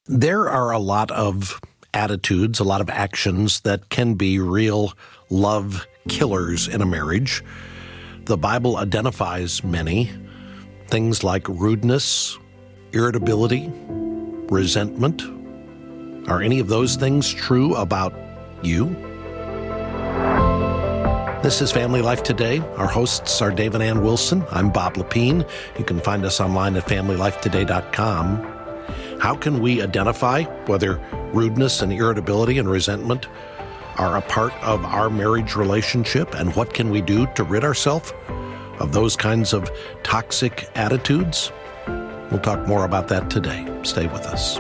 There are a lot of attitudes, a lot of actions that can be real love killers in a marriage. The Bible identifies many. Things like rudeness, irritability, resentment. Are any of those things true about you? This is Family Life Today. Our hosts are Dave and Ann Wilson. I'm Bob Lepine. You can find us online at FamilyLifeToday.com. How can we identify whether rudeness and irritability and resentment are a part of our marriage relationship, and what can we do to rid ourselves of those kinds of toxic attitudes? We'll talk more about that today. Stay with us.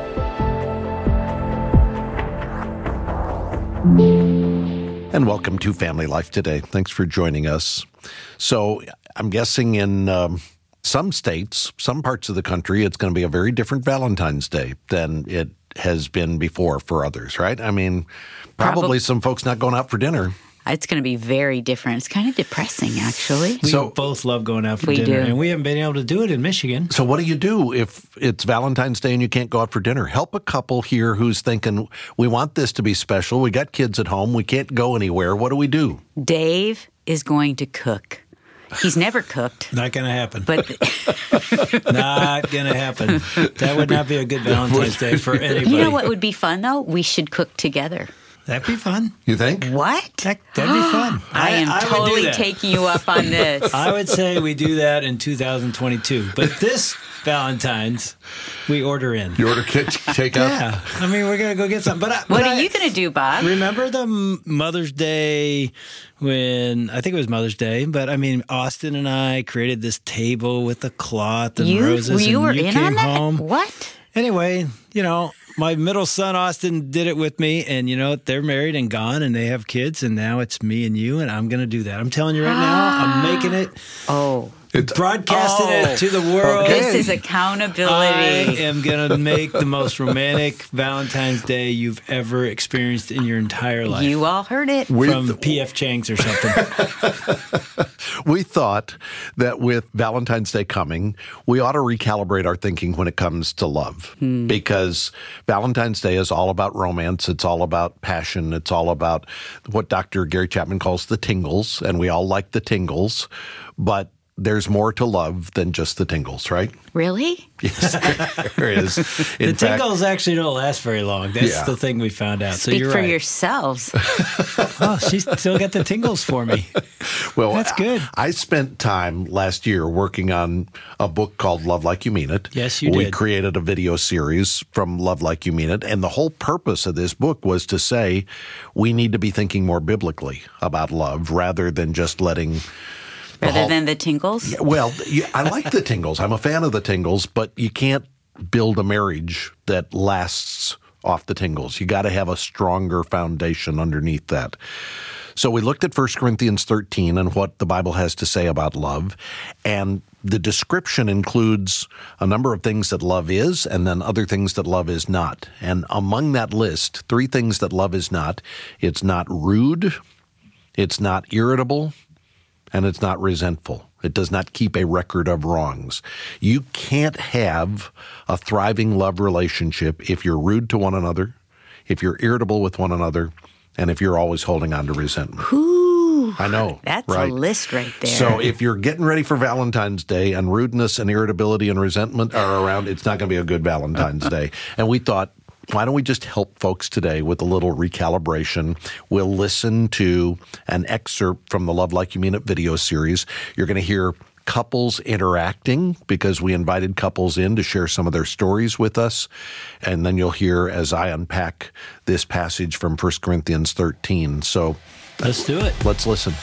And welcome to Family Life Today. Thanks for joining us. So I'm guessing in some states, some parts of the country, it's going to be a very different Valentine's Day than it has been before for others, right? I mean, probably some folks not going out for dinner. It's going to be very different. It's kind of depressing, actually. We both love going out for dinner, and we haven't been able to do it in Michigan. So what do you do if it's Valentine's Day and you can't go out for dinner? Help a couple here who's thinking, we want this to be special. We got kids at home. We can't go anywhere. What do we do? Dave is going to cook. He's never cooked. Not going to happen. But not going to happen. That would not be a good Valentine's Day for anybody. You know what would be fun, though? We should cook together. That'd be fun. You think? What? That'd be fun. I am totally taking you up on this. I would say we do that in 2022. But this Valentine's, we order in. You order takeout? Yeah. I mean, we're going to go get something. What are you going to do, Bob? Remember the Mother's Day when, I think it was Mother's Day, but I mean, Austin and I created this table with a cloth and roses. You were you in came on that? home. What? Anyway, my middle son, Austin, did it with me, and they're married and gone, and they have kids, and now it's me and you, and I'm going to do that. I'm telling you right now, I'm making it. Broadcasting it to the world. Okay. This is accountability. I am going to make the most romantic Valentine's Day you've ever experienced in your entire life. You all heard it. From P.F. Chang's or something. We thought that with Valentine's Day coming, we ought to recalibrate our thinking when it comes to love. Because Valentine's Day is all about romance. It's all about passion. It's all about what Dr. Gary Chapman calls the tingles. And we all like the tingles. But there's more to love than just the tingles, right? Really? Yes, there is. The tingles actually don't last very long. That's the thing we found out. Speak so you're for right. yourselves. Oh, she's still got the tingles for me. Well, that's good. I spent time last year working on a book called Love Like You Mean It. Yes, you did. We created a video series from Love Like You Mean It. And the whole purpose of this book was to say we need to be thinking more biblically about love rather than just letting... Rather than the tingles? Yeah, well, I like the tingles. I'm a fan of the tingles, but you can't build a marriage that lasts off the tingles. You got to have a stronger foundation underneath that. So we looked at 1 Corinthians 13 and what the Bible has to say about love, and the description includes a number of things that love is and then other things that love is not. And among that list, 3 things that love is not: it's not rude, it's not irritable, and it's not resentful. It does not keep a record of wrongs. You can't have a thriving love relationship if you're rude to one another, if you're irritable with one another, and if you're always holding on to resentment. Ooh, I know. That's right? a list right there. So if you're getting ready for Valentine's Day and rudeness and irritability and resentment are around, it's not going to be a good Valentine's Day. And we thought, why don't we just help folks today with a little recalibration? We'll listen to an excerpt from the Love Like You Mean It video series. You're going to hear couples interacting because we invited couples in to share some of their stories with us. And then you'll hear as I unpack this passage from 1 Corinthians 13. So let's do it. Let's listen.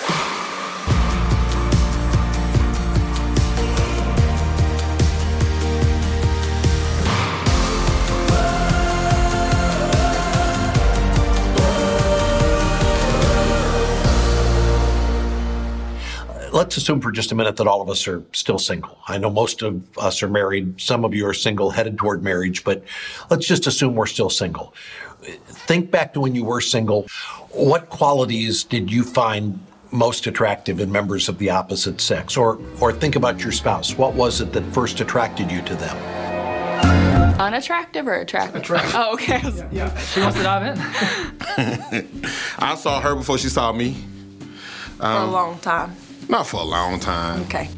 Let's assume for just a minute that all of us are still single. I know most of us are married. Some of you are single, headed toward marriage, but let's just assume we're still single. Think back to when you were single. What qualities did you find most attractive in members of the opposite sex? Or think about your spouse. What was it that first attracted you to them? Unattractive or attractive? Attractive. Oh, okay. Yeah. She wants to dive in. I saw her before she saw me. For a long time. Not for a long time. Okay.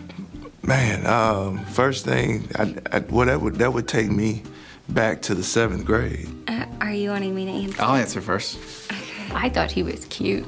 Man, first thing, that would take me back to the 7th grade. Are you wanting me to answer? I'll answer first. Okay. I thought he was cute.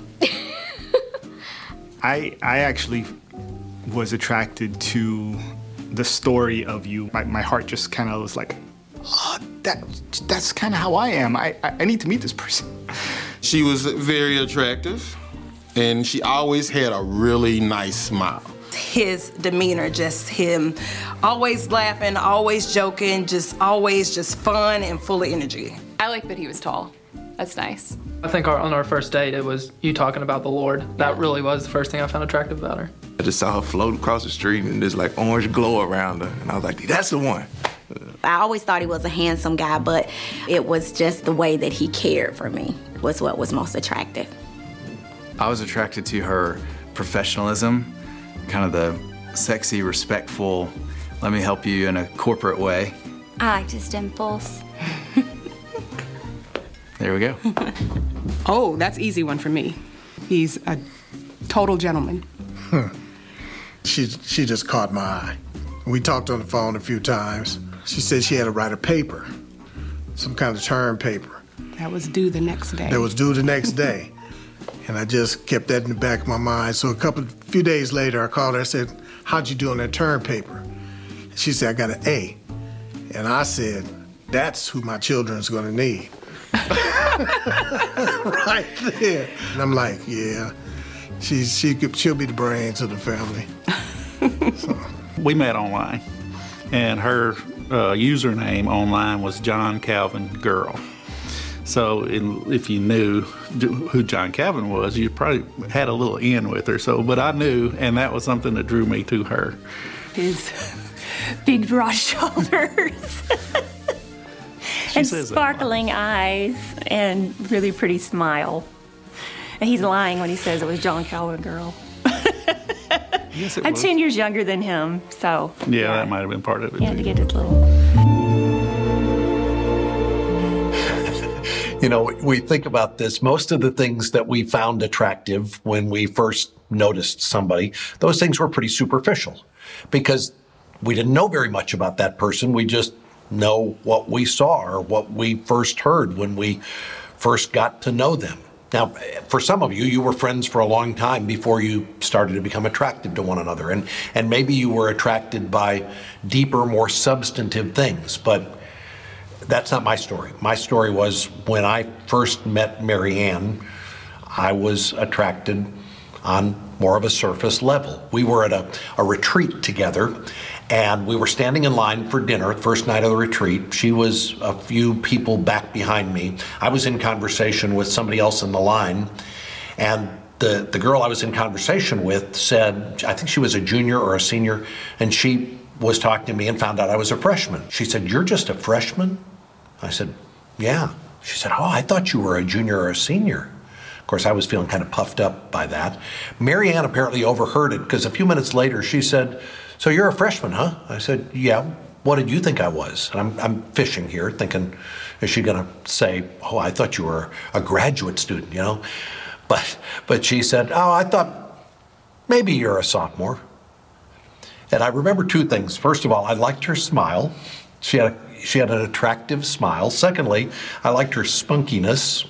I actually was attracted to the story of you. My heart just kind of was like, oh, that's kind of how I am. I need to meet this person. She was very attractive, and she always had a really nice smile. His demeanor, just him always laughing, always joking, always fun and full of energy. I like that he was tall. That's nice. I think on our first date, it was you talking about the Lord. That really was the first thing I found attractive about her. I just saw her float across the street and there's like orange glow around her. And I was like, that's the one. I always thought he was a handsome guy, but it was just the way that he cared for me was what was most attractive. I was attracted to her professionalism, kind of the sexy, respectful, let me help you in a corporate way. I liked his dimples. There we go. Oh, that's easy one for me. He's a total gentleman. She just caught my eye. We talked on the phone a few times. She said she had to write a paper, some kind of term paper. That was due the next day. That was due the next day. And I just kept that in the back of my mind. So few days later, I called her. I said, how'd you do on that term paper? She said, I got an A. And I said, that's who my children's gonna need. Right there. And I'm like, yeah, she'll be the brains of the family. So. We met online, and her username online was John Calvin Girl. So if you knew who John Calvin was, you probably had a little in with her. But I knew, and that was something that drew me to her. His big broad shoulders. And sparkling eyes and really pretty smile. And he's lying when he says it was John Calvin Girl. Yes, it I'm was. 10 years younger than him, so. Yeah, that might have been part of it. He had too. to get his little. You know, we think about this. Most of the things that we found attractive when we first noticed somebody, those things were pretty superficial because we didn't know very much about that person. We just know what we saw or what we first heard when we first got to know them. Now, for some of you, you were friends for a long time before you started to become attracted to one another. And maybe you were attracted by deeper, more substantive things. But that's not my story. My story was when I first met Mary Ann, I was attracted on more of a surface level. We were at a retreat together, and we were standing in line for dinner, first night of the retreat. She was a few people back behind me. I was in conversation with somebody else in the line, and the girl I was in conversation with said, I think she was a junior or a senior, and she was talking to me and found out I was a freshman. She said, "You're just a freshman?" I said, "Yeah." She said, "Oh, I thought you were a junior or a senior." Of course, I was feeling kind of puffed up by that. Mary Ann apparently overheard it because a few minutes later she said, "So you're a freshman, huh?" I said, "Yeah. What did you think I was?" And I'm fishing here, thinking, is she going to say, "Oh, I thought you were a graduate student, you know?" But she said, "Oh, I thought maybe you're a sophomore." And I remember two things. First of all, I liked her smile. She had an attractive smile. Secondly, I liked her spunkiness.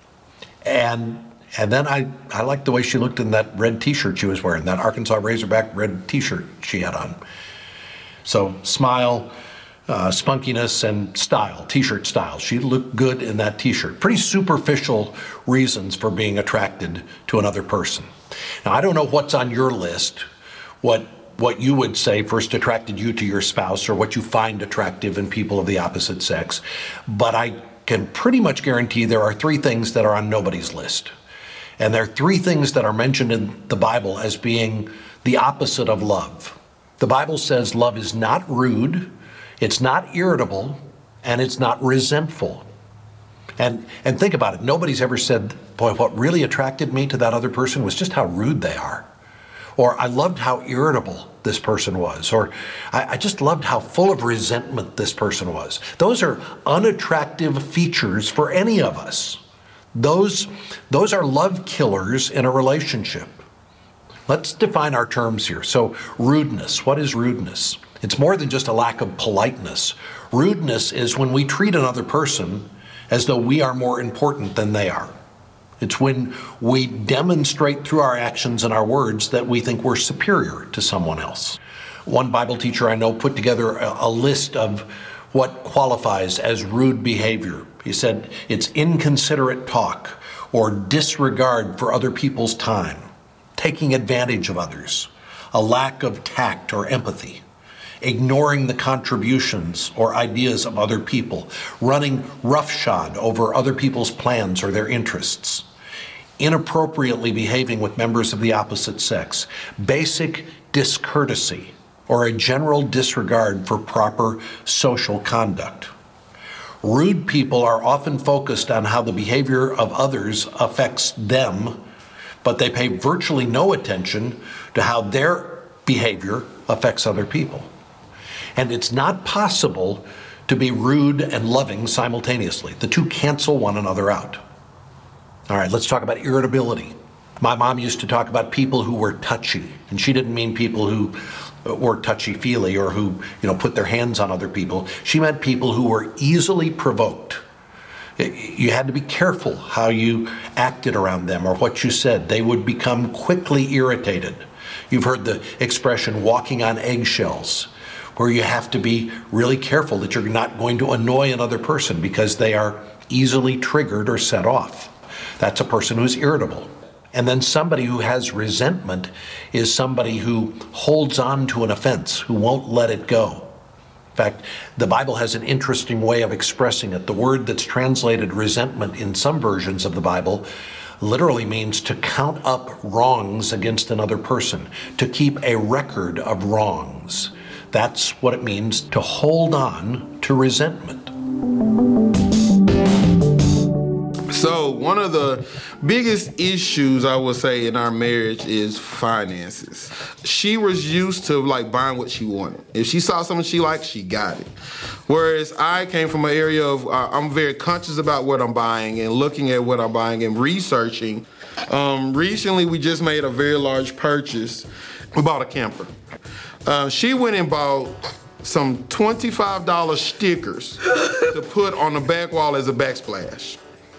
And then I liked the way she looked in that red T-shirt she was wearing, that Arkansas Razorback red T-shirt she had on. So smile, spunkiness, and style, T-shirt style. She looked good in that T-shirt. Pretty superficial reasons for being attracted to another person. Now, I don't know what's on your list, what you would say first attracted you to your spouse or what you find attractive in people of the opposite sex, but I can pretty much guarantee there are three things that are on nobody's list. And there are three things that are mentioned in the Bible as being the opposite of love. The Bible says love is not rude, it's not irritable, and it's not resentful. And think about it. Nobody's ever said, boy, what really attracted me to that other person was just how rude they are. Or I loved how irritable this person was, or I just loved how full of resentment this person was. Those are unattractive features for any of us. Those are love killers in a relationship. Let's define our terms here. So, rudeness. What is rudeness? It's more than just a lack of politeness. Rudeness is when we treat another person as though we are more important than they are. It's when we demonstrate through our actions and our words that we think we're superior to someone else. One Bible teacher I know put together a list of what qualifies as rude behavior. He said it's inconsiderate talk or disregard for other people's time, taking advantage of others, a lack of tact or empathy, ignoring the contributions or ideas of other people, running roughshod over other people's plans or their interests, inappropriately behaving with members of the opposite sex, basic discourtesy, or a general disregard for proper social conduct. Rude people are often focused on how the behavior of others affects them, but they pay virtually no attention to how their behavior affects other people. And it's not possible to be rude and loving simultaneously. The two cancel one another out. All right, let's talk about irritability. My mom used to talk about people who were touchy, and she didn't mean people who were touchy-feely or who, put their hands on other people. She meant people who were easily provoked. You had to be careful how you acted around them or what you said. They would become quickly irritated. You've heard the expression walking on eggshells, where you have to be really careful that you're not going to annoy another person because they are easily triggered or set off. That's a person who's irritable. And then somebody who has resentment is somebody who holds on to an offense, who won't let it go. In fact, the Bible has an interesting way of expressing it. The word that's translated resentment in some versions of the Bible literally means to count up wrongs against another person, to keep a record of wrongs. That's what it means to hold on to resentment. So one of the biggest issues I would say in our marriage is finances. She was used to buying what she wanted. If she saw something she liked, she got it. Whereas I came from an area of I'm very conscious about what I'm buying and looking at what I'm buying and researching. Recently, we just made a very large purchase. We bought a camper. She went and bought some $25 stickers to put on the back wall as a backsplash.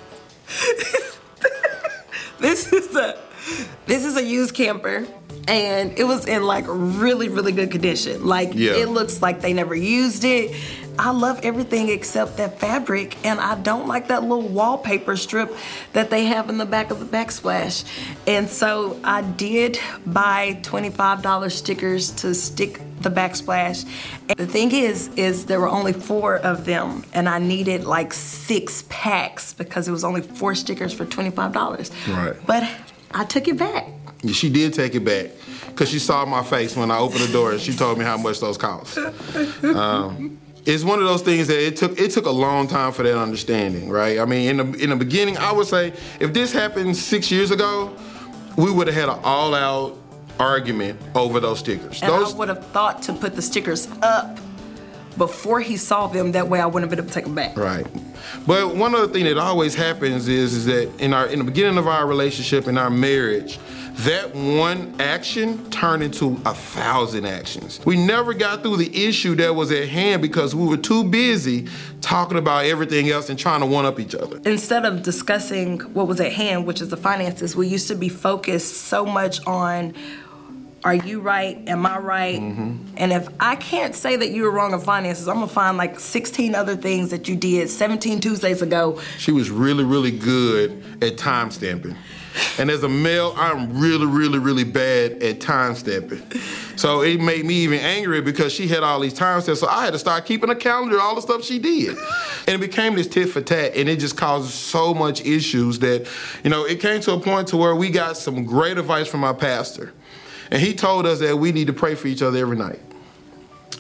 This is a used camper, and it was in really, really good condition. It looks like they never used it. I love everything except that fabric, and I don't like that little wallpaper strip that they have in the back of the backsplash. And so I did buy $25 stickers to stick the backsplash. And the thing is there were only 4 of them, and I needed 6 packs because it was only 4 stickers for $25. Right. But I took it back. She did take it back because she saw my face when I opened the door and she told me how much those cost. It's one of those things that it took a long time for that understanding, right? I mean, in the beginning, I would say if this happened 6 years ago, we would have had an all-out argument over those stickers. And I would have thought to put the stickers up before he saw them. That way I wouldn't have been able to take them back. Right. But one other thing that always happens is that in the beginning of our relationship, in our marriage, that one action turned into 1,000 actions. We never got through the issue that was at hand because we were too busy talking about everything else and trying to one-up each other. Instead of discussing what was at hand, which is the finances, we used to be focused so much on, are you right? Am I right? Mm-hmm. And if I can't say that you were wrong on finances, I'm gonna find 16 other things that you did 17 Tuesdays ago. She was really, really good at time stamping. And as a male, I'm really, really, really bad at time stamping. So it made me even angrier because she had all these time stamps. So I had to start keeping a calendar of all the stuff she did. And it became this tit for tat, and it just caused so much issues that, it came to a point to where we got some great advice from our pastor. And he told us that we need to pray for each other every night.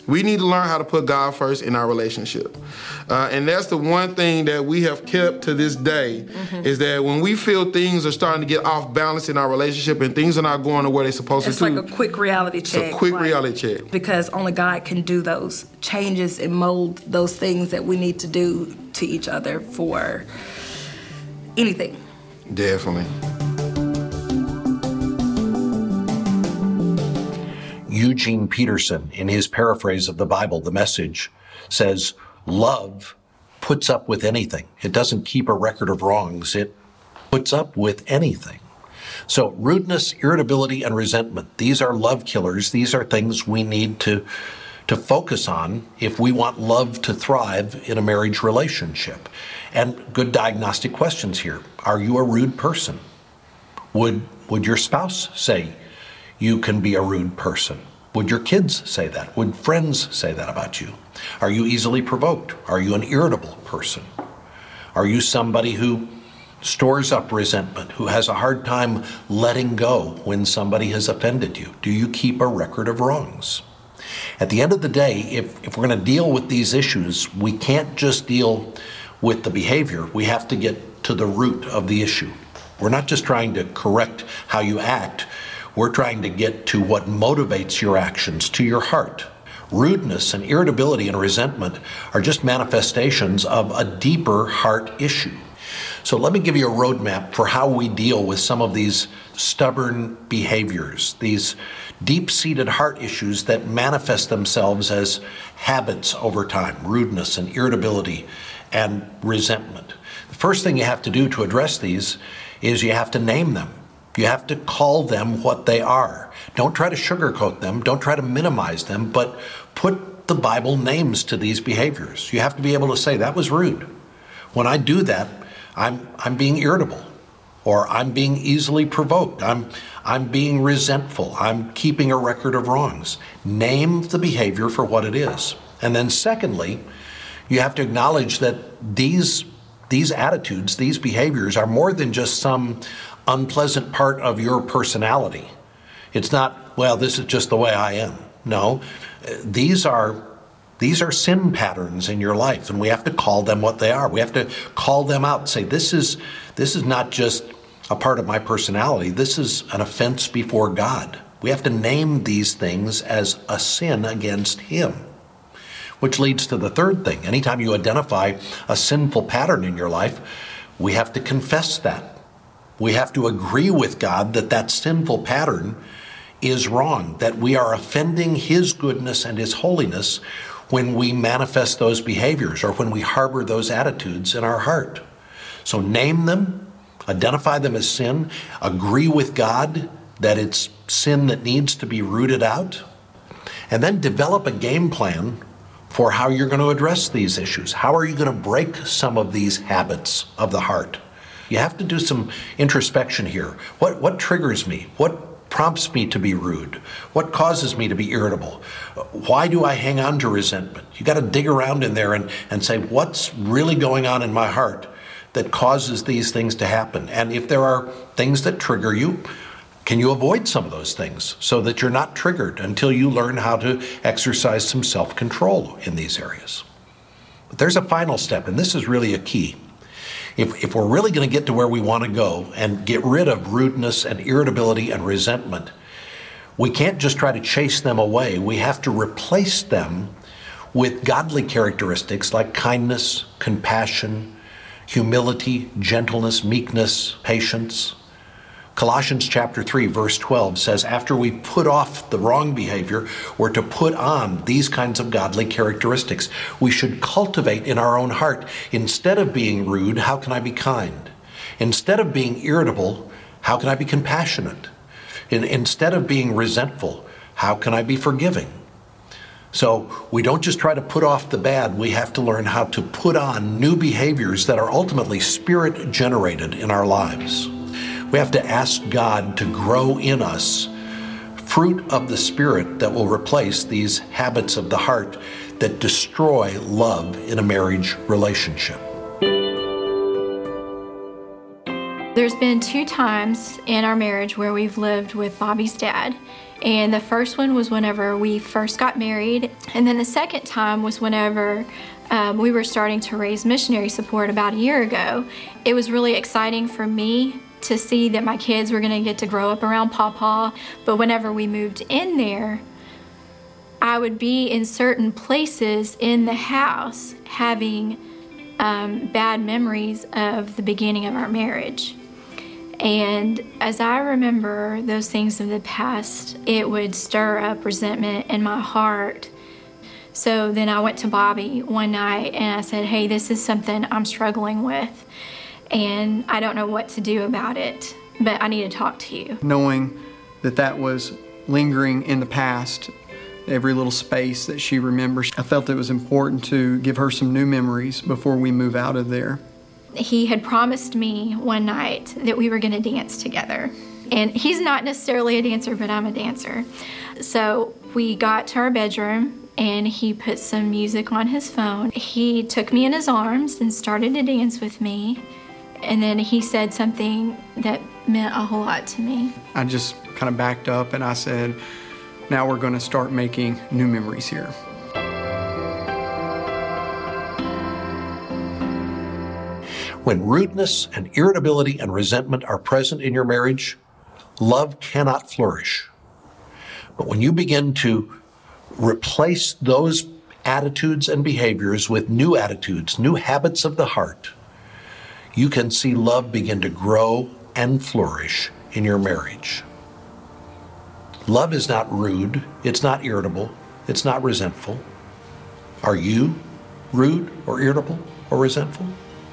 We need to learn how to put God first in our relationship. And that's the one thing that we have kept to this day, is that when we feel things are starting to get off balance in our relationship and things are not going to where they're supposed it's to. It's like a quick reality check. It's a quick reality check. Because only God can do those changes and mold those things that we need to do to each other for anything. Definitely. Eugene Peterson, in his paraphrase of the Bible, The Message, says, love puts up with anything. It doesn't keep a record of wrongs. It puts up with anything. So rudeness, irritability, and resentment, these are love killers. These are things we need to focus on if we want love to thrive in a marriage relationship. And good diagnostic questions here. Are you a rude person? Would your spouse say you can be a rude person? Would your kids say that? Would friends say that about you? Are you easily provoked? Are you an irritable person? Are you somebody who stores up resentment, who has a hard time letting go when somebody has offended you? Do you keep a record of wrongs? At the end of the day, if we're going to deal with these issues, we can't just deal with the behavior. We have to get to the root of the issue. We're not just trying to correct how you act. We're trying to get to what motivates your actions, to your heart. Rudeness and irritability and resentment are just manifestations of a deeper heart issue. So let me give you a roadmap for how we deal with some of these stubborn behaviors, these deep-seated heart issues that manifest themselves as habits over time, rudeness and irritability and resentment. The first thing you have to do to address these is you have to name them. You have to call them what they are. Don't try to sugarcoat them. Don't try to minimize them, but put the Bible names to these behaviors. You have to be able to say, that was rude. When I do that, I'm being irritable, or I'm being easily provoked. I'm being resentful. I'm keeping a record of wrongs. Name the behavior for what it is. And then secondly, you have to acknowledge that these attitudes, these behaviors are more than just some unpleasant part of your personality. It's not, well, this is just the way I am. No, these are sin patterns in your life, and we have to call them what they are. We have to call them out and say, this is not just a part of my personality. This is an offense before God. We have to name these things as a sin against Him. Which leads to the third thing. Anytime you identify a sinful pattern in your life, we have to confess that. We have to agree with God that that sinful pattern is wrong, that we are offending His goodness and His holiness when we manifest those behaviors or when we harbor those attitudes in our heart. So name them, identify them as sin, agree with God that it's sin that needs to be rooted out, and then develop a game plan for how you're going to address these issues. How are you going to break some of these habits of the heart? You have to do some introspection here. What triggers me? What prompts me to be rude? What causes me to be irritable? Why do I hang on to resentment? You got to dig around in there and say, what's really going on in my heart that causes these things to happen? And if there are things that trigger you, can you avoid some of those things so that you're not triggered until you learn how to exercise some self-control in these areas? But there's a final step, and this is really a key. If we're really going to get to where we want to go and get rid of rudeness and irritability and resentment, we can't just try to chase them away. We have to replace them with godly characteristics like kindness, compassion, humility, gentleness, meekness, patience. Colossians chapter 3, verse 12 says, after we put off the wrong behavior, we're to put on these kinds of godly characteristics. We should cultivate in our own heart, instead of being rude, how can I be kind? Instead of being irritable, how can I be compassionate? Instead of being resentful, how can I be forgiving? So we don't just try to put off the bad, we have to learn how to put on new behaviors that are ultimately spirit generated in our lives. We have to ask God to grow in us fruit of the Spirit that will replace these habits of the heart that destroy love in a marriage relationship. There's been 2 times in our marriage where we've lived with Bobby's dad. And the first one was whenever we first got married. And then the second time was whenever we were starting to raise missionary support about a year ago. It was really exciting for me to see that my kids were going to get to grow up around Pawpaw. But whenever we moved in there, I would be in certain places in the house having bad memories of the beginning of our marriage. And as I remember those things of the past, it would stir up resentment in my heart. So then I went to Bobby one night and I said, hey, this is something I'm struggling with, and I don't know what to do about it, but I need to talk to you. Knowing that that was lingering in the past, every little space that she remembers, I felt it was important to give her some new memories before we move out of there. He had promised me one night that we were going to dance together. And he's not necessarily a dancer, but I'm a dancer. So we got to our bedroom and he put some music on his phone. He took me in his arms and started to dance with me. And then he said something that meant a whole lot to me. I just kind of backed up and I said, now we're going to start making new memories here. When rudeness and irritability and resentment are present in your marriage, love cannot flourish. But when you begin to replace those attitudes and behaviors with new attitudes, new habits of the heart, you can see love begin to grow and flourish in your marriage. Love is not rude, it's not irritable, it's not resentful. Are you rude or irritable or resentful?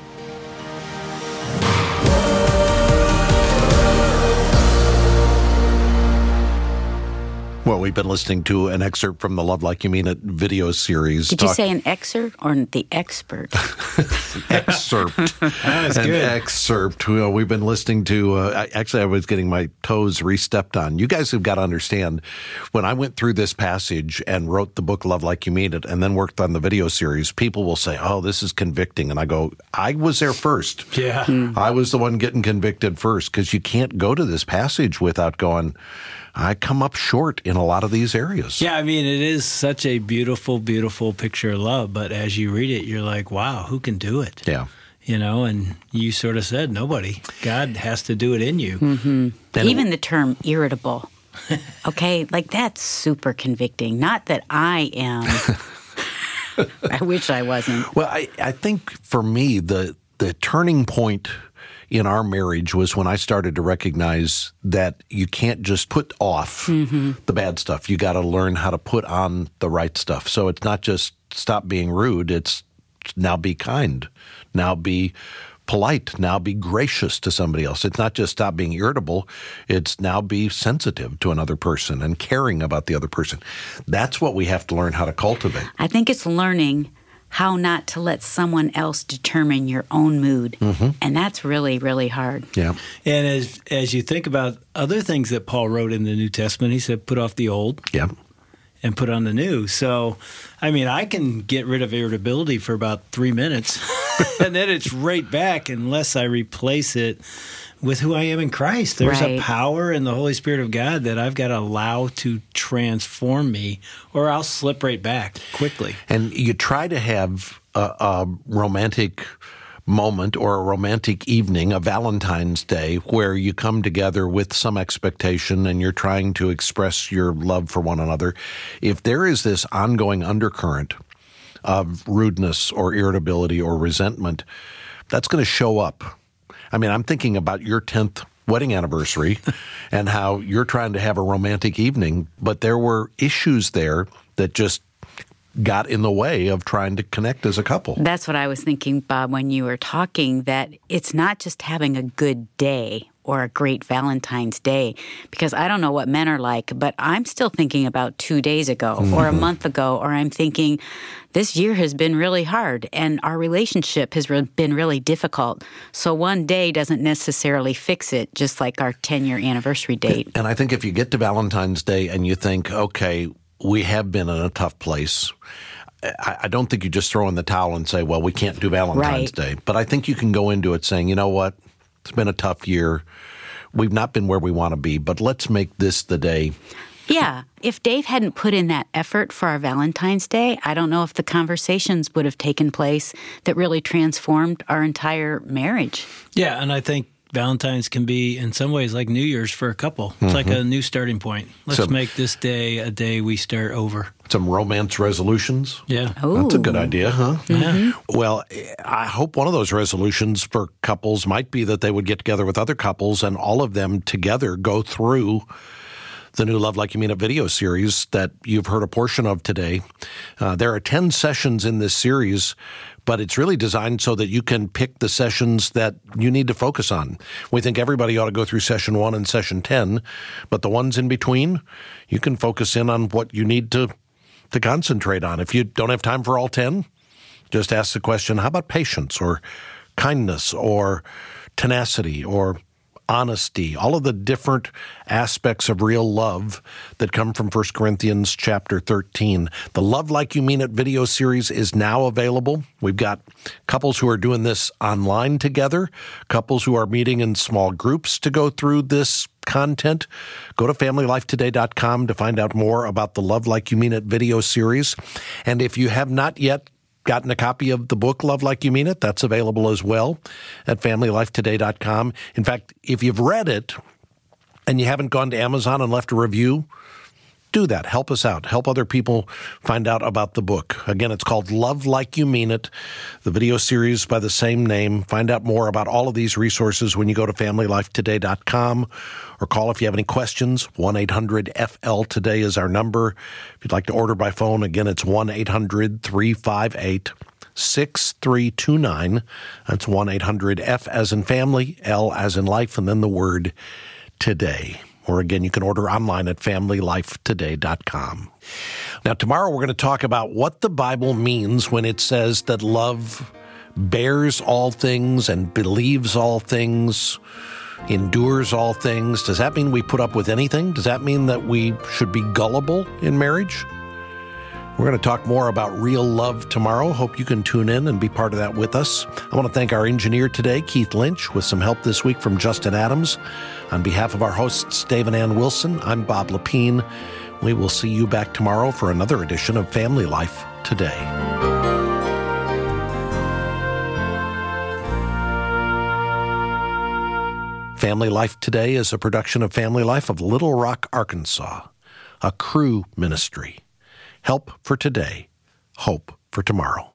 Well, we've been listening to an excerpt from the Love Like You Mean It video series. Did you say an excerpt or the expert? Excerpt. That's good. Excerpt. Well, we've been listening to, actually, I was getting my toes re-stepped on. You guys have got to understand, when I went through this passage and wrote the book Love Like You Mean It and then worked on the video series, people will say, oh, this is convicting. And I go, I was there first. Yeah. I was the one getting convicted first, because you can't go to this passage without going, I come up short in a lot of these areas. Yeah, I mean, it is such a beautiful, beautiful picture of love. But as you read it, you're like, wow, who can do it? Yeah. You know, and you sort of said, nobody. God has to do it in you. Mm-hmm. Even the term irritable. Okay, like that's super convicting. Not that I am. I wish I wasn't. Well, I think for me, the turning point in our marriage was when I started to recognize that you can't just put off the bad stuff. You got to learn how to put on the right stuff. So it's not just stop being rude. It's now be kind. Now be polite. Now be gracious to somebody else. It's not just stop being irritable. It's now be sensitive to another person and caring about the other person. That's what we have to learn how to cultivate. I think it's learning how not to let someone else determine your own mood. And that's really, really hard. Yeah. And as you think about other things that Paul wrote in the New Testament, he said, put off the old and put on the new. So, I mean, I can get rid of irritability for about 3 minutes, and then it's right back unless I replace it with who I am in Christ. There's a power in the Holy Spirit of God that I've got to allow to transform me, or I'll slip right back quickly. And you try to have a romantic moment or a romantic evening, a Valentine's Day, where you come together with some expectation and you're trying to express your love for one another. If there is this ongoing undercurrent of rudeness or irritability or resentment, that's going to show up. I mean, I'm thinking about your 10th wedding anniversary and how you're trying to have a romantic evening, but there were issues there that just got in the way of trying to connect as a couple. That's what I was thinking, Bob, when you were talking, that it's not just having a good day or a great Valentine's Day, because I don't know what men are like, but I'm still thinking about 2 days ago or a month ago, or I'm thinking this year has been really hard and our relationship has been really difficult. So one day doesn't necessarily fix it, just like our 10-year anniversary date. And I think if you get to Valentine's Day and you think, okay, we have been in a tough place, I don't think you just throw in the towel and say, well, we can't do Valentine's Day. But I think you can go into it saying, you know what? It's been a tough year. We've not been where we want to be, but let's make this the day. Yeah. If Dave hadn't put in that effort for our Valentine's Day, I don't know if the conversations would have taken place that really transformed our entire marriage. Yeah, and I think Valentine's can be, in some ways, like New Year's for a couple. It's like a new starting point. Let's make this day a day we start over. Some romance resolutions? Yeah. Ooh. That's a good idea, huh? Yeah. Well, I hope one of those resolutions for couples might be that they would get together with other couples and all of them together go through the new Love Like You Mean It video series that you've heard a portion of today. There are 10 sessions in this series, but it's really designed so that you can pick the sessions that you need to focus on. We think everybody ought to go through session 1 and session 10, but the ones in between, you can focus in on what you need to concentrate on. If you don't have time for all 10, just ask the question, how about patience or kindness or tenacity or honesty, all of the different aspects of real love that come from 1 Corinthians chapter 13. The Love Like You Mean It video series is now available. We've got couples who are doing this online together, couples who are meeting in small groups to go through this content. Go to FamilyLifeToday.com to find out more about the Love Like You Mean It video series. And if you have not yet gotten a copy of the book, Love Like You Mean It, that's available as well at FamilyLifeToday.com. In fact, if you've read it and you haven't gone to Amazon and left a review, do that. Help us out. Help other people find out about the book. Again, it's called Love Like You Mean It, the video series by the same name. Find out more about all of these resources when you go to FamilyLifeToday.com or call if you have any questions. 1-800-FL-TODAY is our number. If you'd like to order by phone, again, it's 1-800-358-6329. That's 1-800-F as in family, L as in life, and then the word today. Or again, you can order online at FamilyLifeToday.com. Now, tomorrow we're going to talk about what the Bible means when it says that love bears all things and believes all things, endures all things. Does that mean we put up with anything? Does that mean that we should be gullible in marriage? We're going to talk more about real love tomorrow. Hope you can tune in and be part of that with us. I want to thank our engineer today, Keith Lynch, with some help this week from Justin Adams. On behalf of our hosts, Dave and Ann Wilson, I'm Bob Lepine. We will see you back tomorrow for another edition of Family Life Today. Family Life Today is a production of Family Life of Little Rock, Arkansas, a Cru ministry. Help for today, hope for tomorrow.